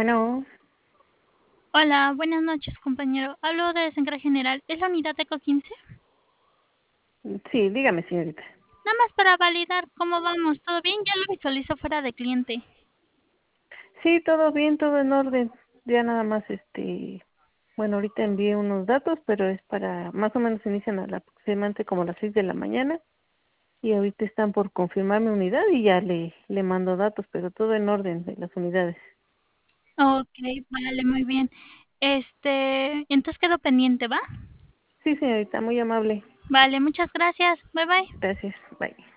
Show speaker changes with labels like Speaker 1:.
Speaker 1: Bueno,
Speaker 2: Hola, buenas noches, compañero. Hablo de Central General. ¿Es la unidad ECO 15?
Speaker 1: sí, dígame, señorita.
Speaker 2: Nada más para validar cómo vamos. ¿Todo bien? Ya lo visualizo fuera de cliente.
Speaker 1: Sí, todo bien, todo en orden. Ya nada más, bueno, ahorita envié unos datos, pero es para, más o menos inician aproximadamente como a las 6 de la mañana y ahorita están por confirmar mi unidad y ya le mando datos, pero todo en orden de las unidades.
Speaker 2: Ok, vale, muy bien. Entonces quedo pendiente, ¿va?
Speaker 1: Sí, señorita, muy amable.
Speaker 2: Vale, muchas gracias. Bye bye.
Speaker 1: Gracias. Bye.